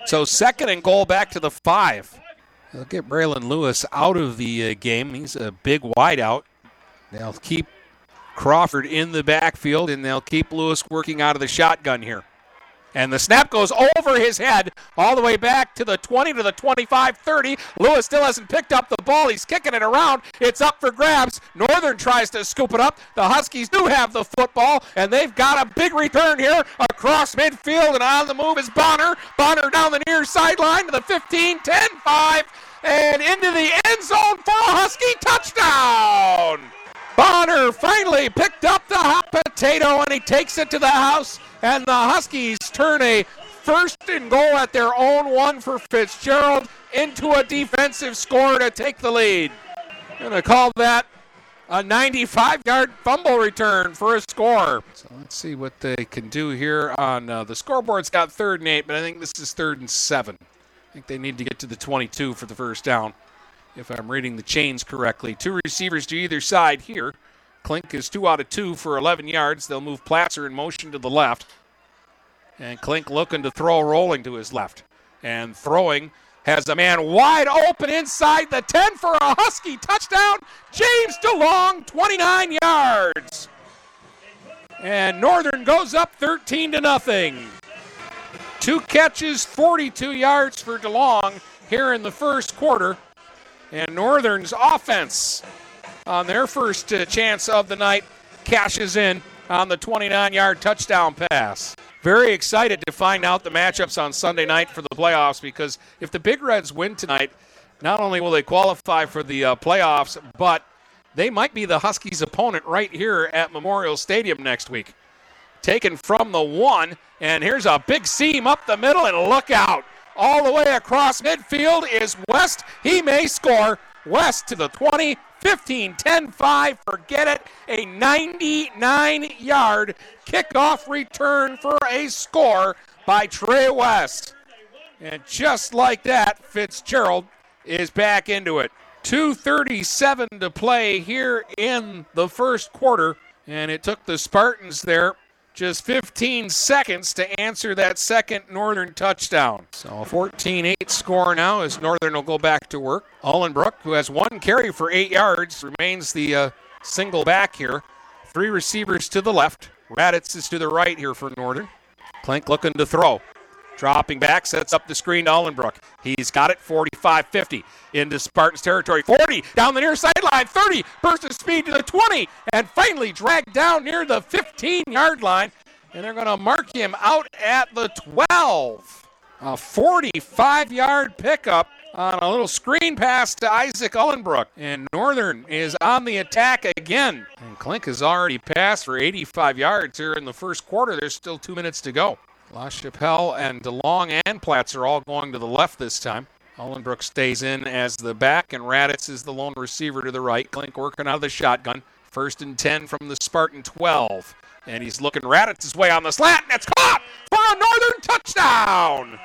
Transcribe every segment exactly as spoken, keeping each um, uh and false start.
So second and goal back to the five. They'll get Braylon Lewis out of the uh, game. He's a big wideout. They'll keep Crawford in the backfield, and they'll keep Lewis working out of the shotgun here. And the snap goes over his head all the way back to the twenty, to the twenty-five, thirty. Lewis still hasn't picked up the ball. He's kicking it around. It's up for grabs. Northern tries to scoop it up. The Huskies do have the football, and they've got a big return here across midfield, and on the move is Bonner. Bonner down the near sideline to the fifteen, ten, five, and into the end zone for a Husky touchdown. Bonner finally picked up the hot potato, and he takes it to the house, and the Huskies turn a first and goal at their own one for Fitzgerald into a defensive score to take the lead. Going to call that a ninety-five-yard fumble return for a score. So let's see what they can do here on uh, the scoreboard's got third and eight, but I think this is third and seven. I think they need to get to the twenty-two for the first down, if I'm reading the chains correctly. Two receivers to either side here. Klink is two out of two for eleven yards. They'll move Platzer in motion to the left. And Klink looking to throw, rolling to his left. And throwing has a man wide open inside the ten for a Husky touchdown. James DeLong, twenty-nine yards. And Northern goes up thirteen to nothing. Two catches, forty-two yards for DeLong here in the first quarter. And Northern's offense on their first uh, chance of the night cashes in on the twenty-nine-yard touchdown pass. Very excited to find out the matchups on Sunday night for the playoffs, because if the Big Reds win tonight, not only will they qualify for the uh, playoffs, but they might be the Huskies' opponent right here at Memorial Stadium next week. Taken from the one, and here's a big seam up the middle, and look out. All the way across midfield is West. He may score. West to the twenty, fifteen, ten, five. Forget it. A ninety-nine-yard kickoff return for a score by Trey West. And just like that, Fitzgerald is back into it. two thirty-seven to play here in the first quarter. And it took the Spartans there just fifteen seconds to answer that second Northern touchdown. So a fourteen eight score now as Northern will go back to work. Ullenbrook, who has one carry for eight yards, remains the uh, single back here. Three receivers to the left. Raditz is to the right here for Northern. Klink looking to throw. Dropping back, sets up the screen to Ullenbrook. He's got it, forty-five fifty into Spartans territory. forty, down the near sideline, thirty, burst of speed to the twenty, and finally dragged down near the fifteen-yard line. And they're going to mark him out at the twelve. A forty-five-yard pickup on a little screen pass to Isaac Ullenbrook. And Northern is on the attack again. And Klink has already passed for eighty-five yards here in the first quarter. There's still two minutes to go. LaChapelle and DeLong and Platz are all going to the left this time. Ullenbrook stays in as the back, and Raditz is the lone receiver to the right. Klink working out of the shotgun. First and ten from the Spartan twelve. And he's looking Raditz's way on the slant, and it's caught for a Northern touchdown.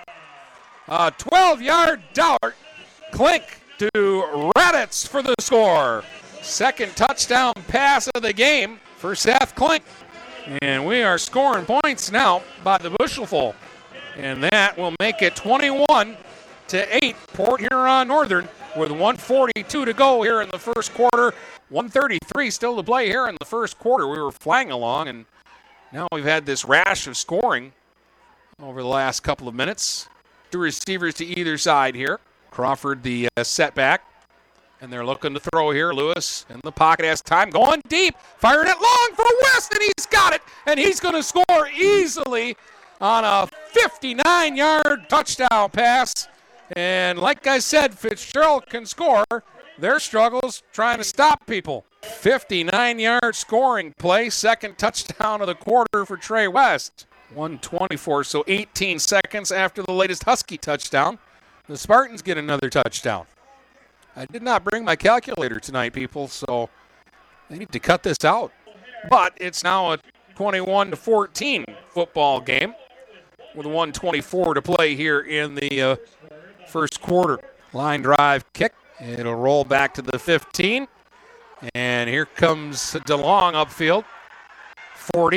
A twelve-yard dart. Klink to Raditz for the score. Second touchdown pass of the game for Seth Klink. And we are scoring points now by the bushelful. And that will make it twenty-one to eight. Port Huron Northern with one forty-two to go here in the first quarter. one thirty-three still to play here in the first quarter. We were flying along, and now we've had this rash of scoring over the last couple of minutes. Two receivers to either side here. Crawford the uh, setback. And they're looking to throw here. Lewis in the pocket has time. Going deep. Firing it long for West, and he's got it. And he's going to score easily on a fifty-nine-yard touchdown pass. And like I said, Fitzgerald can score. Their struggles trying to stop people. fifty-nine-yard scoring play. Second touchdown of the quarter for Trey West. one twenty-four, so eighteen seconds after the latest Husky touchdown. The Spartans get another touchdown. I did not bring my calculator tonight, people, so they need to cut this out. But it's now a twenty-one to fourteen football game with one twenty-four to play here in the uh, first quarter. Line drive kick. It'll roll back to the fifteen. And here comes DeLong upfield. forty,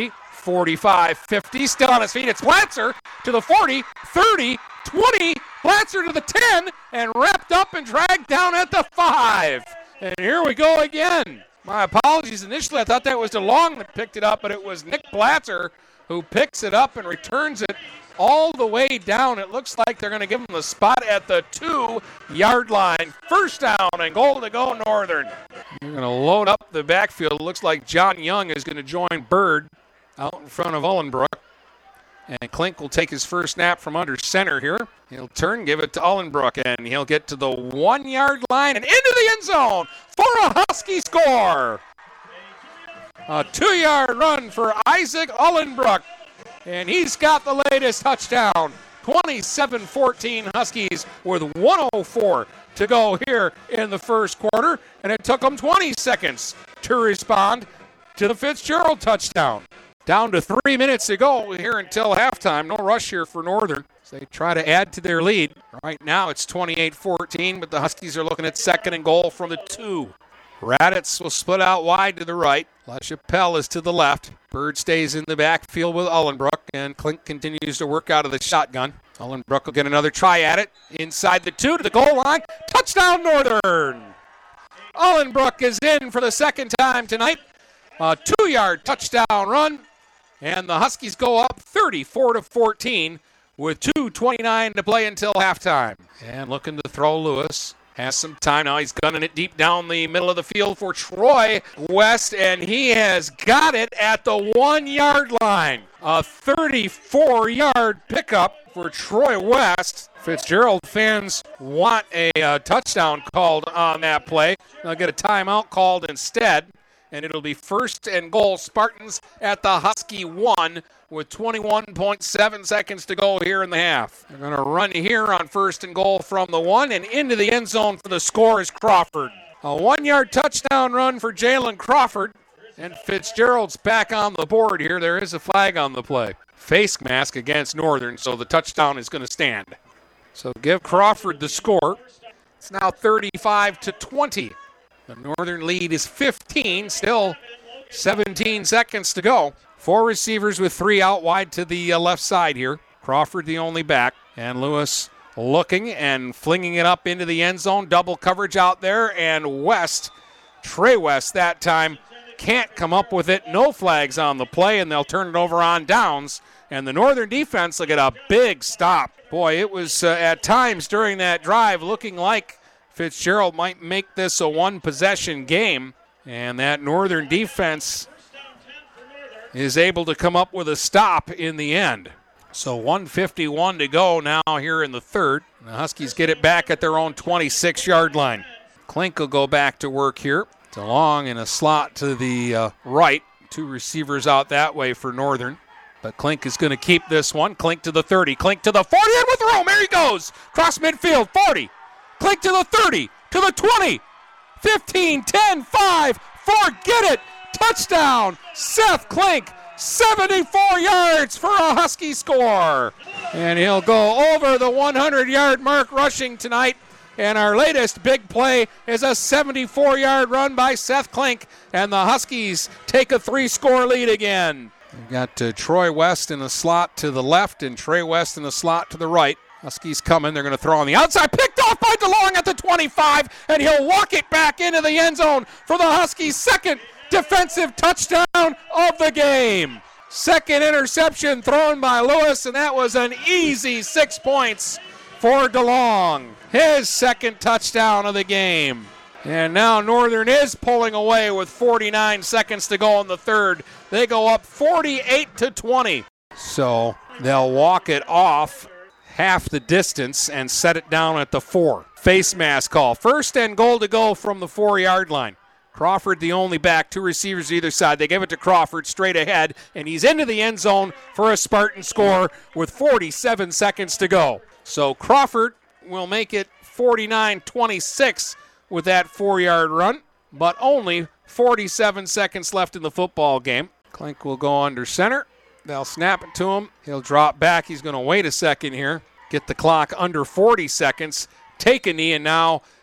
forty-five, fifty, still on his feet. It's Blatzer to the forty, thirty, twenty, Blatzer to the ten, and wrapped up and dragged down at the five. And here we go again. My apologies. Initially, I thought that was DeLong that picked it up, but it was Nick Blatzer who picks it up and returns it all the way down. It looks like they're going to give him the spot at the two-yard line. First down and goal to go Northern. They're going to load up the backfield. It looks like John Young is going to join Bird out in front of Ullenbrook. And Klink will take his first snap from under center here. He'll turn, give it to Ullenbrook, and he'll get to the one-yard line and into the end zone for a Husky score. A two-yard run for Isaac Ullenbrook. And he's got the latest touchdown. twenty-seven fourteen Huskies with one oh four to go here in the first quarter. And it took them twenty seconds to respond to the Fitzgerald touchdown. Down to three minutes to go here until halftime. No rush here for Northern as they try to add to their lead. Right now it's twenty-eight fourteen, but the Huskies are looking at second and goal from the two. Raditz will split out wide to the right. LaChapelle is to the left. Bird stays in the backfield with Ullenbrook, and Klink continues to work out of the shotgun. Ullenbrook will get another try at it. Inside the two to the goal line. Touchdown Northern! Ullenbrook is in for the second time tonight. A two-yard touchdown run, and the Huskies go up thirty-four to fourteen with two twenty-nine to play until halftime. And looking to throw Lewis. Has some time now. He's gunning it deep down the middle of the field for Troy West, and he has got it at the one-yard line. A thirty-four-yard pickup for Troy West. Fitzgerald fans want a uh, touchdown called on that play. They'll get a timeout called instead, and it'll be first and goal Spartans at the Husky one with twenty-one point seven seconds to go here in the half. They're going to run here on first and goal from the one, and into the end zone for the score is Crawford. A one-yard touchdown run for Jalen Crawford, and Fitzgerald's back on the board here. There is a flag on the play. Face mask against Northern, so the touchdown is going to stand. So give Crawford the score. It's now thirty-five to twenty. The Northern lead is fifteen, still seventeen seconds to go. Four receivers with three out wide to the uh, left side here. Crawford the only back, and Lewis looking and flinging it up into the end zone. Double coverage out there, and West, Trey West that time, can't come up with it. No flags on the play, and they'll turn it over on downs. And the Northern defense will get a big stop. Boy, it was uh, at times during that drive looking like Fitzgerald might make this a one-possession game, and that Northern defense is able to come up with a stop in the end. So one fifty-one to go now here in the third. The Huskies get it back at their own twenty-six-yard line. Klink will go back to work here. DeLong in a slot to the uh, right. Two receivers out that way for Northern. But Klink is going to keep this one. Klink to the thirty. Klink to the forty, and with room. There he goes. Cross midfield, forty. Klink to the thirty, to the twenty. fifteen, ten, five. Forget it. Touchdown, Seth Klink, seventy-four yards for a Husky score. And he'll go over the hundred-yard mark rushing tonight. And our latest big play is a seventy-four-yard run by Seth Klink. And the Huskies take a three-score lead again. We've got uh, Troy West in the slot to the left and Trey West in the slot to the right. Huskies coming. They're going to throw on the outside. Picked off by DeLong at the twenty-five. And he'll walk it back into the end zone for the Huskies' second defensive touchdown of the game. Second interception thrown by Lewis, and that was an easy six points for DeLong. His second touchdown of the game. And now Northern is pulling away with forty-nine seconds to go in the third. They go up forty-eight to twenty. So they'll walk it off half the distance and set it down at the four. Face mask call. First and goal to go from the four-yard line. Crawford the only back, two receivers either side. They give it to Crawford straight ahead, and he's into the end zone for a Spartan score with forty-seven seconds to go. So Crawford will make it forty-nine twenty-six with that four-yard run, but only forty-seven seconds left in the football game. Klink will go under center. They'll snap it to him. He'll drop back. He's going to wait a second here, get the clock under forty seconds, take a knee, and now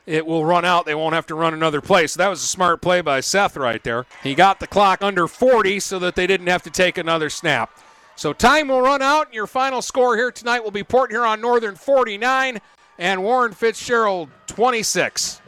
it will run out. They won't have to run another play. So that was a smart play by Seth right there. He got the clock under forty so that they didn't have to take another snap. So time will run out, and your final score here tonight will be Port Huron Northern forty-nine and Warren Fitzgerald twenty-six.